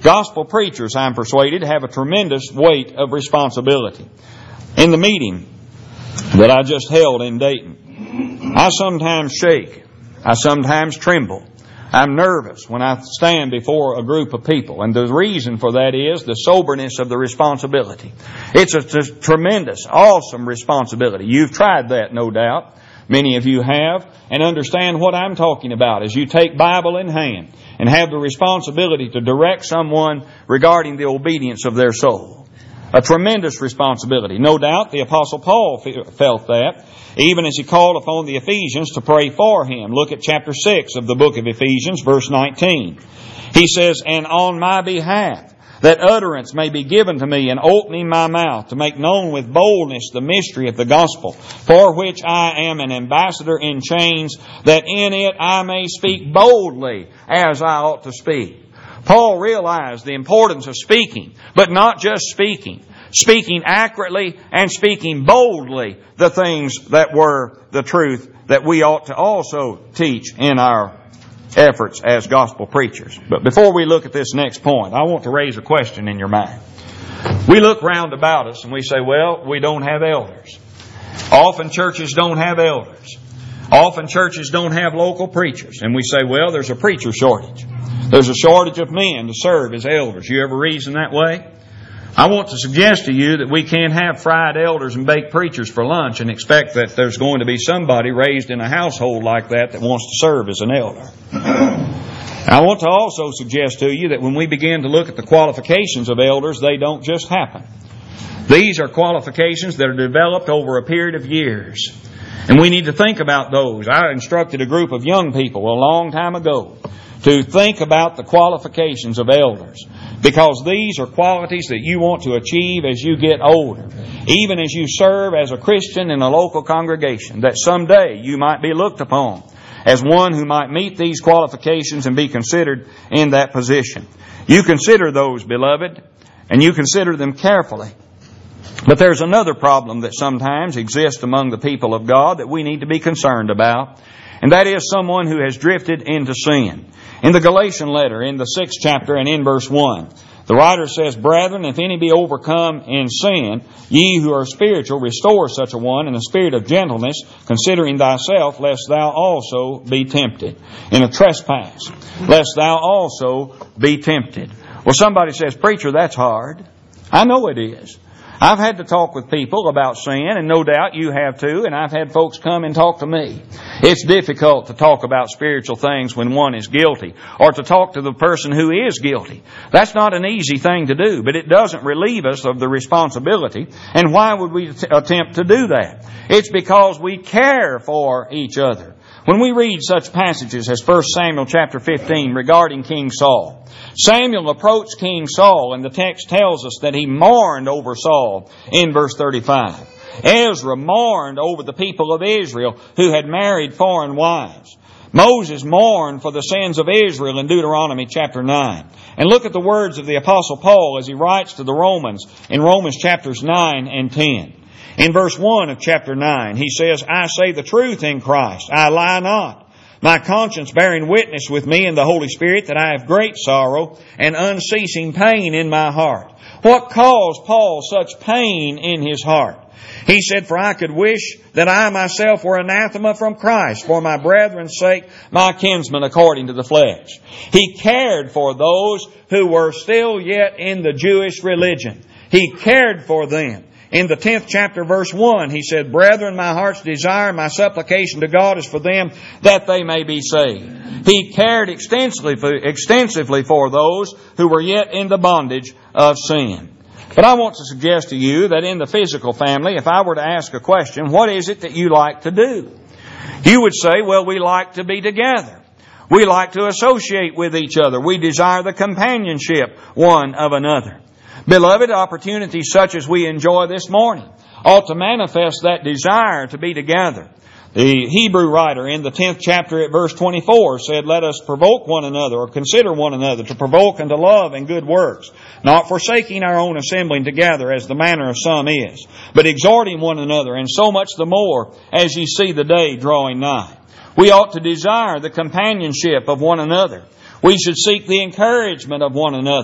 Speaker 1: Gospel preachers, I'm persuaded, have a tremendous weight of responsibility. In the meeting that I just held in Dayton, I sometimes shake. I sometimes tremble. I'm nervous when I stand before a group of people. And the reason for that is the soberness of the responsibility. It's a, a tremendous, awesome responsibility. You've tried that, no doubt. Many of you have. And understand what I'm talking about as you take Bible in hand and have the responsibility to direct someone regarding the obedience of their soul. A tremendous responsibility. No doubt the Apostle Paul felt that, even as he called upon the Ephesians to pray for him. Look at chapter six of the book of Ephesians, verse nineteen. He says, "And on my behalf, that utterance may be given to me in opening my mouth to make known with boldness the mystery of the gospel, for which I am an ambassador in chains, that in it I may speak boldly as I ought to speak." Paul realized the importance of speaking, but not just speaking. Speaking accurately and speaking boldly the things that were the truth that we ought to also teach in our efforts as gospel preachers. But before we look at this next point, I want to raise a question in your mind. We look round about us and we say, well, we don't have elders. Often churches don't have elders. Often churches don't have local preachers. And we say, well, there's a preacher shortage. There's a shortage of men to serve as elders. You ever reason that way? I want to suggest to you that we can't have fried elders and baked preachers for lunch and expect that there's going to be somebody raised in a household like that that wants to serve as an elder. I want to also suggest to you that when we begin to look at the qualifications of elders, they don't just happen. These are qualifications that are developed over a period of years. And we need to think about those. I instructed a group of young people a long time ago to think about the qualifications of elders, because these are qualities that you want to achieve as you get older, even as you serve as a Christian in a local congregation, that someday you might be looked upon as one who might meet these qualifications and be considered in that position. You consider those, beloved, and you consider them carefully. But there's another problem that sometimes exists among the people of God that we need to be concerned about, and that is someone who has drifted into sin. In the Galatian letter, in the sixth chapter and in verse one, the writer says, "Brethren, if any be overcome in sin, ye who are spiritual, restore such a one in a spirit of gentleness, considering thyself, lest thou also be tempted." In a trespass, lest thou also be tempted. Well, somebody says, "Preacher, that's hard." I know it is. I've had to talk with people about sin, and no doubt you have too, and I've had folks come and talk to me. It's difficult to talk about spiritual things when one is guilty, or to talk to the person who is guilty. That's not an easy thing to do, but it doesn't relieve us of the responsibility. And why would we attempt to do that? It's because we care for each other. When we read such passages as First Samuel chapter fifteen regarding King Saul, Samuel approached King Saul, and the text tells us that he mourned over Saul in verse thirty-five. Ezra mourned over the people of Israel who had married foreign wives. Moses mourned for the sins of Israel in Deuteronomy chapter nine. And look at the words of the Apostle Paul as he writes to the Romans in Romans chapters nine and ten. In verse one of chapter nine, he says, "I say the truth in Christ, I lie not. My conscience bearing witness with me in the Holy Spirit that I have great sorrow and unceasing pain in my heart." What caused Paul such pain in his heart? He said, "For I could wish that I myself were anathema from Christ, for my brethren's sake, my kinsmen according to the flesh." He cared for those who were still yet in the Jewish religion. He cared for them. In the tenth chapter, verse one, he said, "Brethren, my heart's desire, my supplication to God is for them that they may be saved." He cared extensively for, extensively for those who were yet in the bondage of sin. But I want to suggest to you that in the physical family, if I were to ask a question, what is it that you like to do? You would say, well, we like to be together. We like to associate with each other. We desire the companionship one of another. Beloved, opportunities such as we enjoy this morning ought to manifest that desire to be together. The Hebrew writer in the tenth chapter at verse twenty-four said, "Let us provoke one another," or consider one another, "to provoke unto love and good works, not forsaking our own assembling together as the manner of some is, but exhorting one another, and so much the more as ye see the day drawing nigh." We ought to desire the companionship of one another. We should seek the encouragement of one another.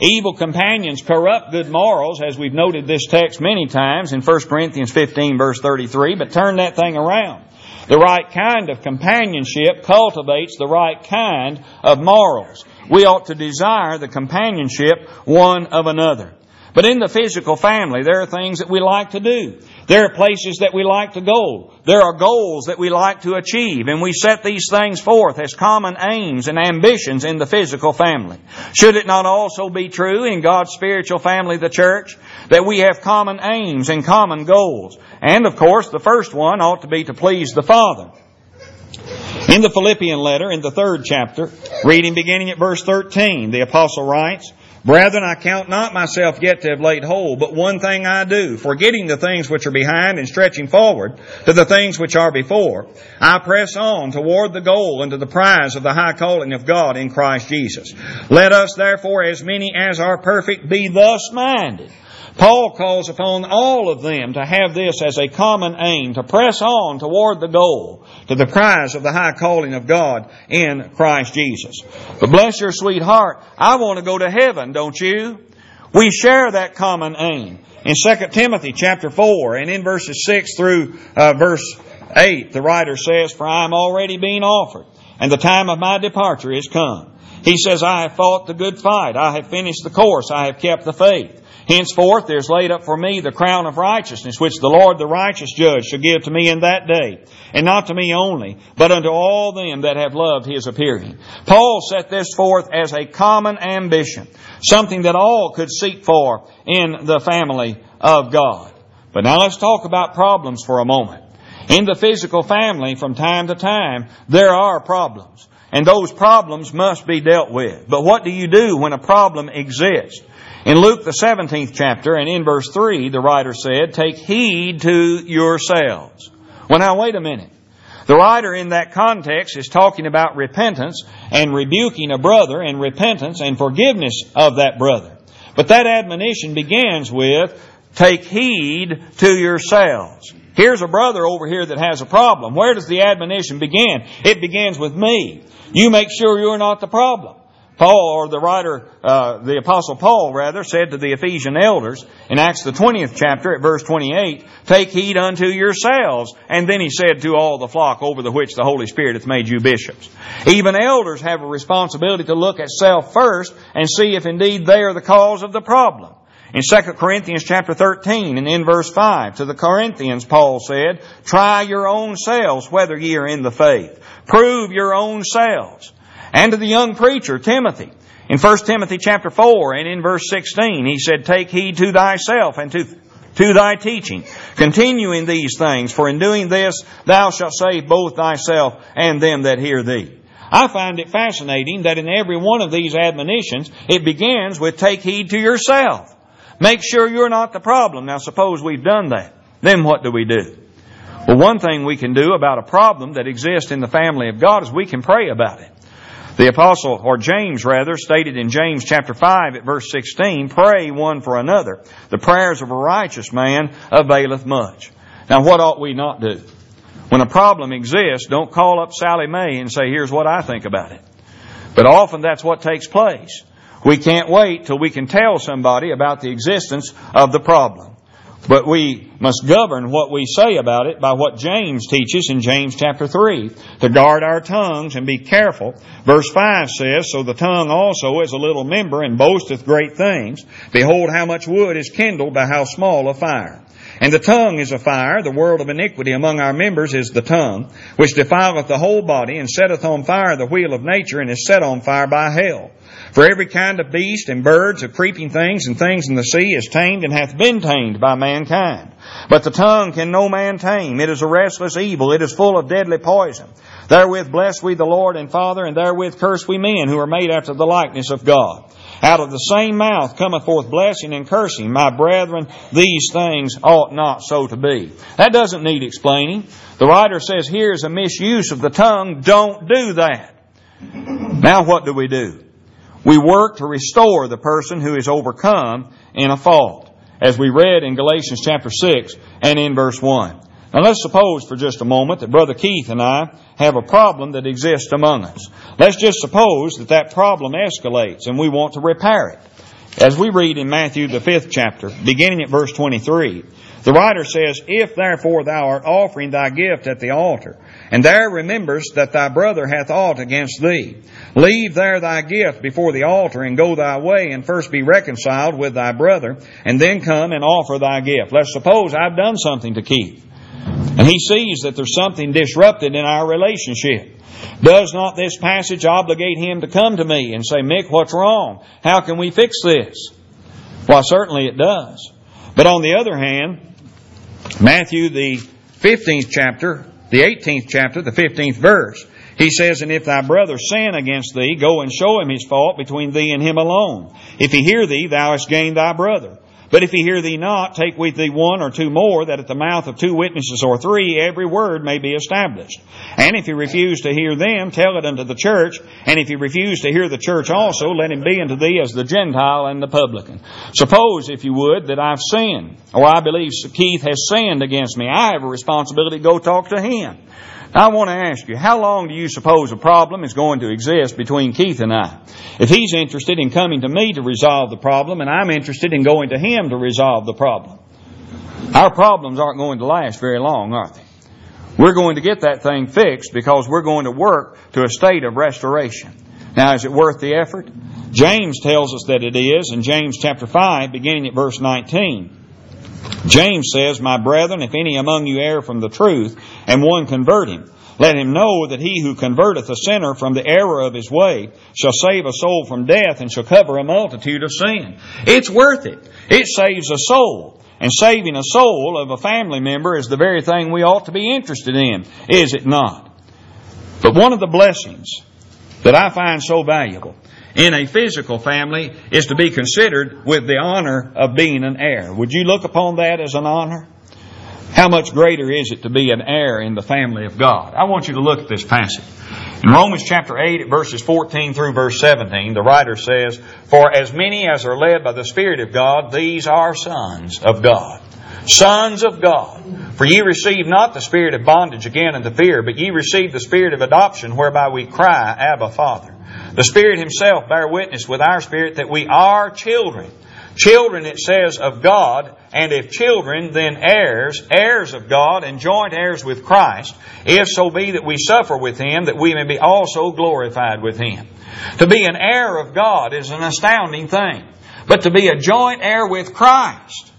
Speaker 1: Evil companions corrupt good morals, as we've noted this text many times in First Corinthians fifteen, verse thirty-three, but turn that thing around. The right kind of companionship cultivates the right kind of morals. We ought to desire the companionship one of another. But in the physical family, there are things that we like to do. There are places that we like to go. There are goals that we like to achieve, and we set these things forth as common aims and ambitions in the physical family. Should it not also be true in God's spiritual family, the church, that we have common aims and common goals? And of course, the first one ought to be to please the Father. In the Philippian letter, in the third chapter, reading beginning at verse thirteen, the apostle writes, "Brethren, I count not myself yet to have laid hold, but one thing I do, forgetting the things which are behind and stretching forward to the things which are before, I press on toward the goal and to the prize of the high calling of God in Christ Jesus. Let us therefore, as many as are perfect, be thus minded." Paul calls upon all of them to have this as a common aim, to press on toward the goal, to the prize of the high calling of God in Christ Jesus. But bless your sweet heart, I want to go to heaven, don't you? We share that common aim. In Second Timothy chapter four and in verses six through uh, verse eight, the writer says, "For I am already being offered, and the time of my departure is come." He says, "I have fought the good fight, I have finished the course, I have kept the faith. Henceforth there is laid up for me the crown of righteousness, which the Lord the righteous judge shall give to me in that day. And not to me only, but unto all them that have loved His appearing." Paul set this forth as a common ambition, something that all could seek for in the family of God. But now let's talk about problems for a moment. In the physical family, from time to time, there are problems. And those problems must be dealt with. But what do you do when a problem exists? In Luke the seventeenth chapter and in verse three, the writer said, "Take heed to yourselves." Well, now wait a minute. The writer in that context is talking about repentance and rebuking a brother and repentance and forgiveness of that brother. But that admonition begins with, "Take heed to yourselves." Here's a brother over here that has a problem. Where does the admonition begin? It begins with me. You make sure you're not the problem. Paul, or the writer, uh, the apostle Paul rather, said to the Ephesian elders in Acts the twentieth chapter at verse twenty-eight, "Take heed unto yourselves." And then he said, "To all the flock over the which the Holy Spirit hath made you bishops." Even elders have a responsibility to look at self first and see if indeed they are the cause of the problem. In Second Corinthians chapter thirteen and in verse five, to the Corinthians Paul said, "Try your own selves whether ye are in the faith. Prove your own selves." And to the young preacher, Timothy, in First Timothy chapter four and in verse sixteen, he said, "Take heed to thyself and to, to thy teaching. Continue in these things, for in doing this thou shalt save both thyself and them that hear thee." I find it fascinating that in every one of these admonitions, it begins with "take heed to yourself." Make sure you're not the problem. Now suppose we've done that. Then what do we do? Well, one thing we can do about a problem that exists in the family of God is we can pray about it. The apostle, or James rather, stated in James chapter five at verse sixteen, "Pray one for another. The prayers of a righteous man availeth much." Now what ought we not do? When a problem exists, don't call up Sally Mae and say, "Here's what I think about it." But often that's what takes place. We can't wait till we can tell somebody about the existence of the problem. But we must govern what we say about it by what James teaches in James chapter three, to guard our tongues and be careful. Verse five says, "So the tongue also is a little member and boasteth great things. Behold how much wood is kindled by how small a fire. And the tongue is a fire, the world of iniquity among our members is the tongue, which defileth the whole body, and setteth on fire the wheel of nature, and is set on fire by hell. For every kind of beast and birds, of creeping things and things in the sea is tamed and hath been tamed by mankind. But the tongue can no man tame. It is a restless evil. It is full of deadly poison. Therewith bless we the Lord and Father, and therewith curse we men who are made after the likeness of God. Out of the same mouth cometh forth blessing and cursing. My brethren, these things ought not so to be." That doesn't need explaining. The writer says here is a misuse of the tongue. Don't do that. Now what do we do? We work to restore the person who is overcome in a fault, as we read in Galatians chapter six and in verse one. Now let's suppose for just a moment that Brother Keith and I have a problem that exists among us. Let's just suppose that that problem escalates and we want to repair it. As we read in Matthew, the fifth chapter, beginning at verse twenty-three, the writer says, If therefore thou art offering thy gift at the altar, and there rememberest that thy brother hath aught against thee, leave there thy gift before the altar, and go thy way, and first be reconciled with thy brother, and then come and offer thy gift. Let's suppose I've done something to Keith, and he sees that there's something disrupted in our relationship. Does not this passage obligate him to come to me and say, Mick, what's wrong? How can we fix this? Well, certainly it does. But on the other hand, Matthew, the fifteenth chapter, the eighteenth chapter, the fifteenth verse, he says, And if thy brother sin against thee, go and show him his fault between thee and him alone. If he hear thee, thou hast gained thy brother. But if he hear thee not, take with thee one or two more, that at the mouth of two witnesses or three every word may be established. And if he refuse to hear them, tell it unto the church. And if he refuse to hear the church also, let him be unto thee as the Gentile and the publican. Suppose, if you would, that I've sinned, or I believe Keith has sinned against me. I have a responsibility to go talk to him. Now, I want to ask you, how long do you suppose a problem is going to exist between Keith and I? If he's interested in coming to me to resolve the problem, and I'm interested in going to him to resolve the problem, our problems aren't going to last very long, are they? We're going to get that thing fixed because we're going to work to a state of restoration. Now, is it worth the effort? James tells us that it is in James chapter five, beginning at verse nineteen. James says, My brethren, if any among you err from the truth, and one convert him, let him know that he who converteth a sinner from the error of his way shall save a soul from death, and shall cover a multitude of sin. It's worth it. It saves a soul. And saving a soul of a family member is the very thing we ought to be interested in, is it not? But one of the blessings that I find so valuable in a physical family is to be considered with the honor of being an heir. Would you look upon that as an honor? How much greater is it to be an heir in the family of God? I want you to look at this passage. In Romans chapter eight, verses fourteen through verse seventeen, the writer says, For as many as are led by the Spirit of God, these are sons of God. Sons of God. For ye receive not the spirit of bondage again unto fear, but ye receive the spirit of adoption, whereby we cry, Abba, Father. The Spirit Himself bear witness with our spirit that we are children. Children, it says, of God, and if children, then heirs, heirs of God, and joint heirs with Christ, if so be that we suffer with Him, that we may be also glorified with Him. To be an heir of God is an astounding thing. But to be a joint heir with Christ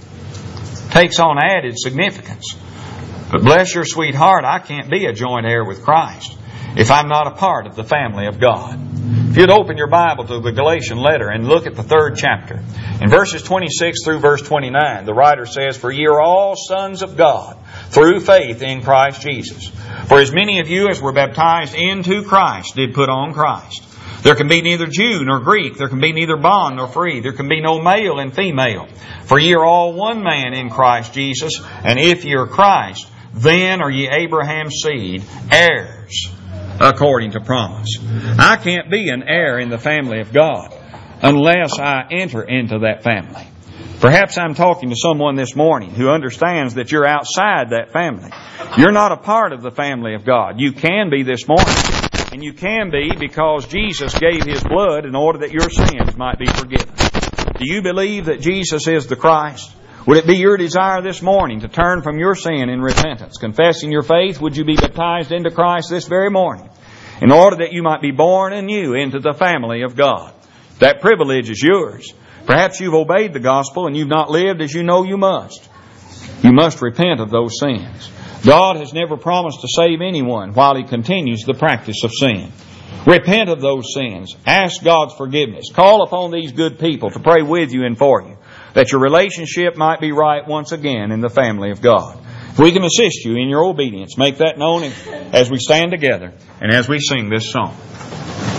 Speaker 1: takes on added significance. But bless your sweet heart, I can't be a joint heir with Christ if I'm not a part of the family of God. If you'd open your Bible to the Galatian letter and look at the third chapter, in verses twenty-six through verse twenty-nine, the writer says, For ye are all sons of God, through faith in Christ Jesus. For as many of you as were baptized into Christ did put on Christ. There can be neither Jew nor Greek, there can be neither bond nor free, there can be no male and female. For ye are all one man in Christ Jesus, and if ye are Christ, then are ye Abraham's seed, heirs according to promise. I can't be an heir in the family of God unless I enter into that family. Perhaps I'm talking to someone this morning who understands that you're outside that family. You're not a part of the family of God. You can be this morning. And you can be because Jesus gave His blood in order that your sins might be forgiven. Do you believe that Jesus is the Christ? Would it be your desire this morning to turn from your sin in repentance? Confessing your faith, would you be baptized into Christ this very morning in order that you might be born anew into the family of God? That privilege is yours. Perhaps you've obeyed the gospel and you've not lived as you know you must. You must repent of those sins. God has never promised to save anyone while he continues the practice of sin. Repent of those sins. Ask God's forgiveness. Call upon these good people to pray with you and for you, that your relationship might be right once again in the family of God. If we can assist you in your obedience, make that known as we stand together and as we sing this song.